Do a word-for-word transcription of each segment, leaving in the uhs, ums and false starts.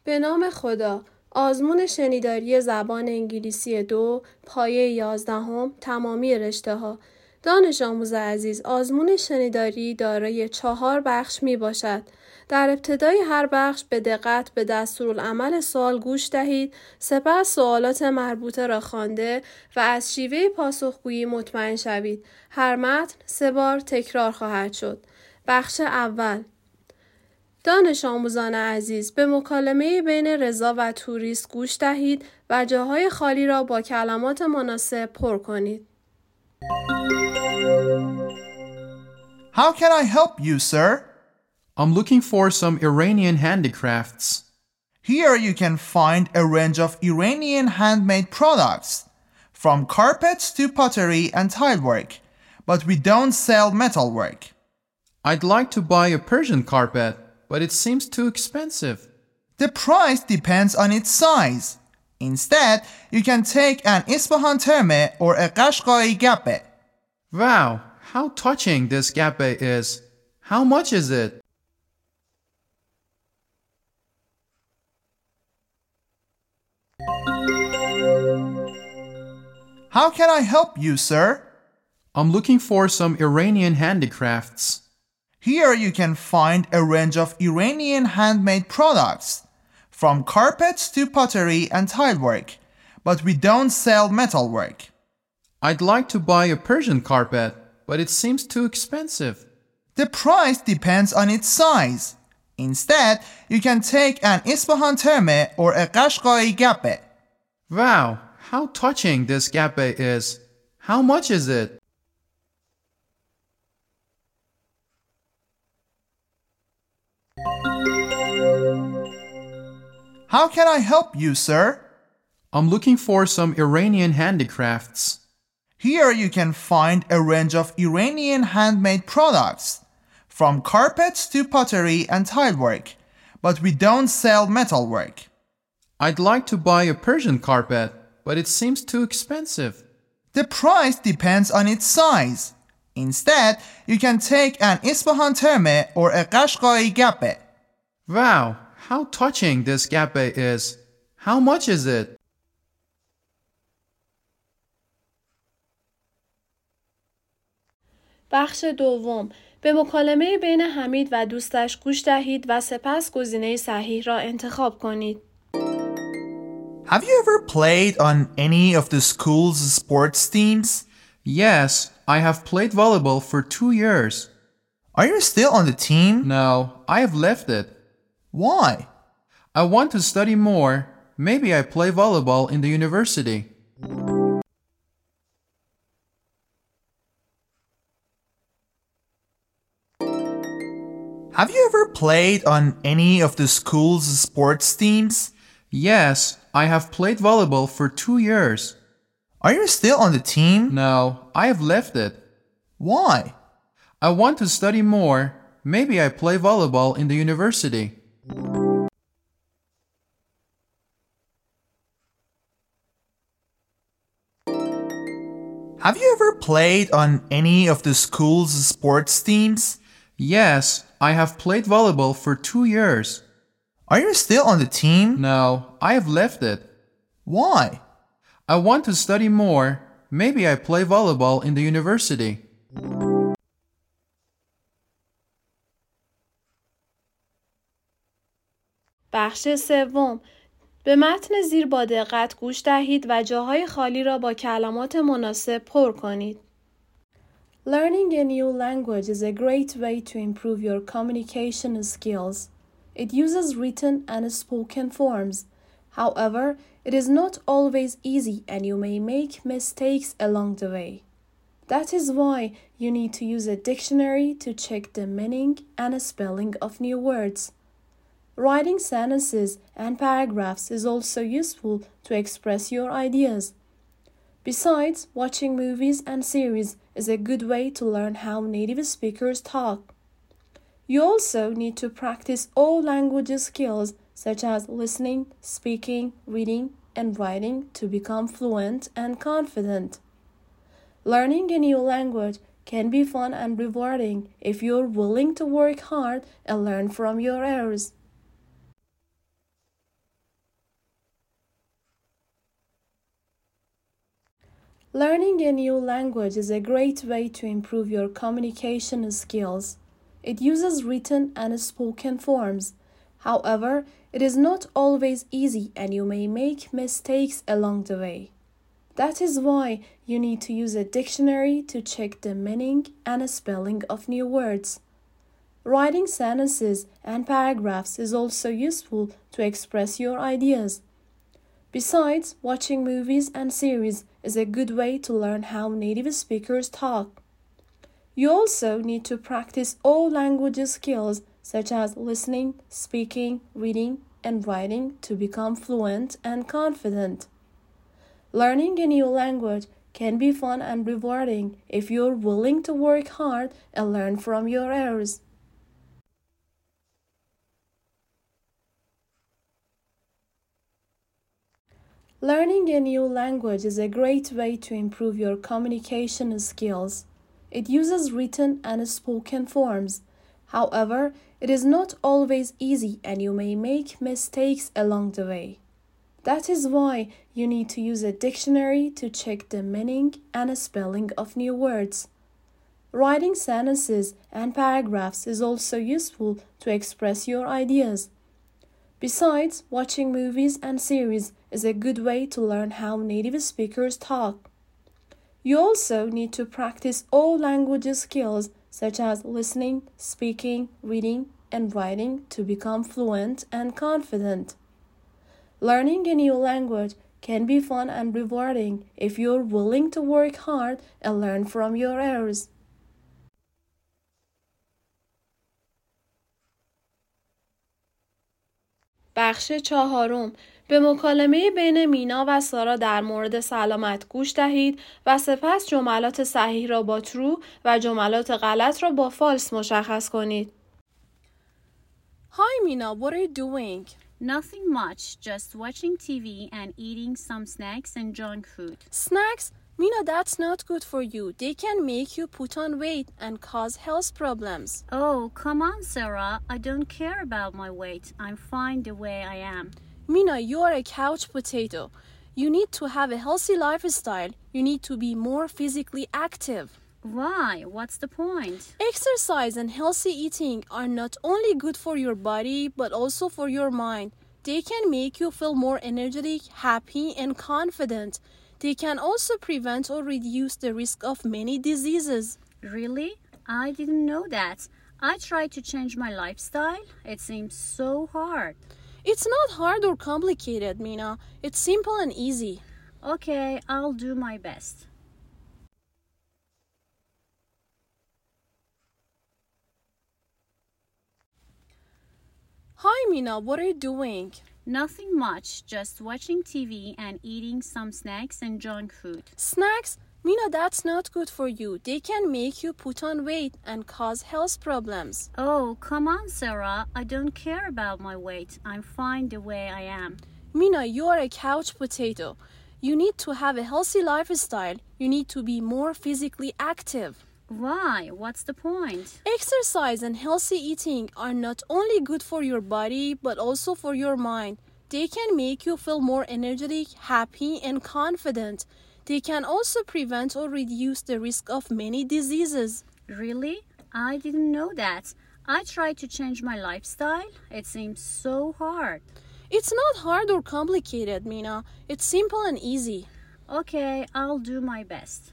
به نام خدا، آزمون شنیداری زبان انگلیسی دو، پایه یازدهم، تمامی رشته ها. دانش آموز عزیز، آزمون شنیداری دارای چهار بخش می باشد. در ابتدای هر بخش به دقت به دستورالعمل سوال گوش دهید، سپس سوالات مربوطه را خوانده و از شیوه پاسخگویی مطمئن شوید. هر متن سه بار تکرار خواهد شد. بخش اول. دانش آموزان عزیز، به مکالمه بین رضا و توریست گوش دهید و جاهای خالی را با کلمات مناسب پر کنید. How can I help you, sir? I'm looking for some Iranian handicrafts. Here you can find a range of Iranian handmade products, from carpets to pottery and tilework, but we don't sell metalwork. I'd like to buy a Persian carpet, but it seems too expensive. The price depends on its size. Instead, you can take an Isfahan terme or a Qashqai gappe. Wow, how touching this gappe is. How much is it? How can I help you, sir? I'm looking for some Iranian handicrafts. Here you can find a range of Iranian handmade products, from carpets to pottery and tilework, but we don't sell metalwork. I'd like to buy a Persian carpet, but it seems too expensive. The price depends on its size. Instead, you can take an Isfahan terme or a Qashqai gappe. Wow, how touching this gappe is. How much is it? How can I help you, sir? I'm looking for some Iranian handicrafts. Here you can find a range of Iranian handmade products, from carpets to pottery and tilework, but we don't sell metalwork. I'd like to buy a Persian carpet, but it seems too expensive. The price depends on its size. Instead, you can take an Isfahan terme or a Qashqai gappe. Wow, how touching this gappe is. How much is it? بخش دوم. به مکالمه بین حمید و دوستش گوش دهید و سپس گزینه صحیح را انتخاب کنید. Have you ever played on any of the school's sports teams? Yes, I have played volleyball for two years. Are you still on the team? No, I have left it. Why? I want to study more. Maybe I play volleyball in the university. Have you ever played on any of the school's sports teams? Yes, I have played volleyball for two years. Are you still on the team? No, I have left it. Why? I want to study more. Maybe I play volleyball in the university. Have you ever played on any of the school's sports teams? Yes, I have played volleyball for two years. Are you still on the team? No, I have left it. Why? I want to study more. Maybe I play volleyball in the university. بخش سوم. به متن زیر با دقت گوش دهید و جاهای خالی را با کلمات مناسب پر کنید. Learning a new language is a great way to improve your communication skills. It uses written and spoken forms. However, it is not always easy and you may make mistakes along the way. That is why you need to use a dictionary to check the meaning and spelling of new words. Writing sentences and paragraphs is also useful to express your ideas. Besides, watching movies and series is a good way to learn how native speakers talk. You also need to practice all language skills such as listening, speaking, reading, and writing to become fluent and confident. Learning a new language can be fun and rewarding if you're willing to work hard and learn from your errors. Learning a new language is a great way to improve your communication skills. It uses written and spoken forms. However, it is not always easy and you may make mistakes along the way. That is why you need to use a dictionary to check the meaning and spelling of new words. Writing sentences and paragraphs is also useful to express your ideas. Besides, watching movies and series is a good way to learn how native speakers talk. You also need to practice all language skills such as listening, speaking, reading, and writing to become fluent and confident. Learning a new language can be fun and rewarding if you're willing to work hard and learn from your errors. Learning a new language is a great way to improve your communication skills. It uses written and spoken forms. However, it is not always easy and you may make mistakes along the way. That is why you need to use a dictionary to check the meaning and spelling of new words. Writing sentences and paragraphs is also useful to express your ideas. Besides, watching movies and series is a good way to learn how native speakers talk. You also need to practice all language skills such as listening, speaking, reading, and writing to become fluent and confident. Learning a new language can be fun and rewarding if you're willing to work hard and learn from your errors. بخش چهارم، به مکالمه بین مینا و سارا در مورد سلامت گوش دهید و سپس جملات صحیح را با true و جملات غلط را با false مشخص کنید. Hi Mina, what are you doing? Nothing much, just watching T V and eating some snacks and junk food. Snacks? Mina, that's not good for you. They can make you put on weight and cause health problems. Oh, come on, Sarah. I don't care about my weight. I'm fine the way I am. Mina, you are a couch potato. You need to have a healthy lifestyle. You need to be more physically active. Why? What's the point? Exercise and healthy eating are not only good for your body, but also for your mind. They can make you feel more energetic, happy, and confident. They can also prevent or reduce the risk of many diseases. Really? I didn't know that. I tried to change my lifestyle. It seems so hard. It's not hard or complicated, Mina. It's simple and easy. Okay, I'll do my best. Hi, Mina. What are you doing? Nothing much, just watching T V and eating some snacks and junk food. Snacks? Mina, that's not good for you. They can make you put on weight and cause health problems. Oh, come on, Sarah. I don't care about my weight. I'm fine the way I am. Mina, you are a couch potato. You need to have a healthy lifestyle. You need to be more physically active. Why? What's the point? Exercise and healthy eating are not only good for your body, but also for your mind. They can make you feel more energetic, happy, and confident. They can also prevent or reduce the risk of many diseases. Really? I didn't know that. I tried to change my lifestyle. It seems so hard. It's not hard or complicated, Mina. It's simple and easy. Okay, I'll do my best.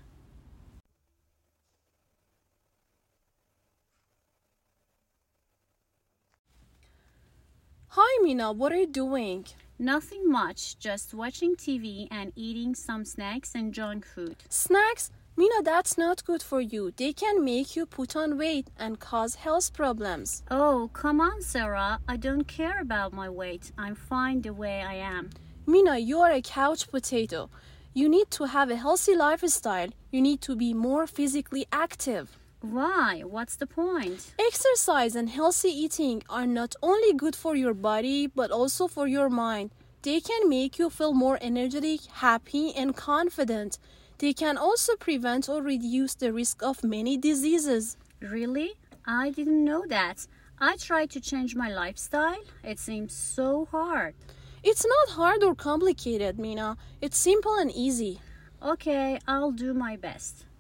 Hi, Mina. What are you doing? Nothing much, just watching T V and eating some snacks and junk food. Snacks? Mina, that's not good for you. They can make you put on weight and cause health problems. Oh, come on, Sarah. I don't care about my weight. I'm fine the way I am. Mina, you are a couch potato. You need to have a healthy lifestyle. You need to be more physically active. Why? What's the point? Exercise and healthy eating are not only good for your body, but also for your mind. They can make you feel more energetic, happy, and confident. They can also prevent or reduce the risk of many diseases. Really? I didn't know that. I tried to change my lifestyle. It seems so hard. It's not hard or complicated, Mina. It's simple and easy. Okay, I'll do my best.